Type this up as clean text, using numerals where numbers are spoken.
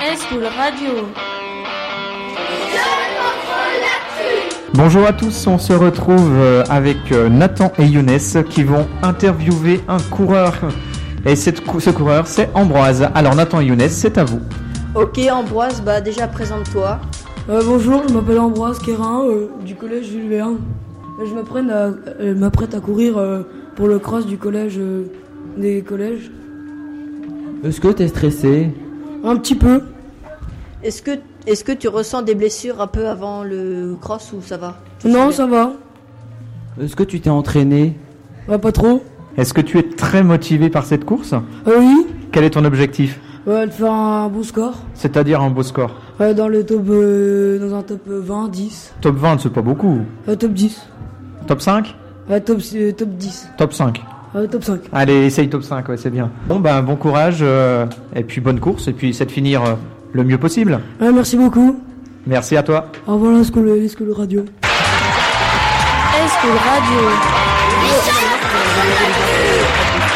School Radio. Bonjour à tous, on se retrouve avec Nathan et Younes qui vont interviewer un coureur. Et ce coureur, c'est Ambroise. Alors Nathan et Younes, c'est à vous. Ok Ambroise, déjà présente-toi. Bonjour, je m'appelle Ambroise Quérin du collège Jules Verne. Je m'apprête à courir pour le cross du collège des collèges. Est-ce que t'es stressé ? Un petit peu. Est-ce que tu ressens des blessures un peu avant le cross ou ça va ? Non, ça va. Est-ce que tu t'es entraîné ? Pas trop. Est-ce que tu es très motivé par cette course ? Oui. Quel est ton objectif ? De faire un beau score. C'est-à-dire un beau score ? Dans un top 20, 10. Top 20, c'est pas beaucoup. Top 10. Top 5 ? Top 10. Top 5. Top 5. Allez, essaye top 5, ouais, c'est bien. Bon courage, et puis bonne course, et puis essaie de finir le mieux possible. Merci beaucoup. Merci à toi. Au revoir la School Radio. School Radio.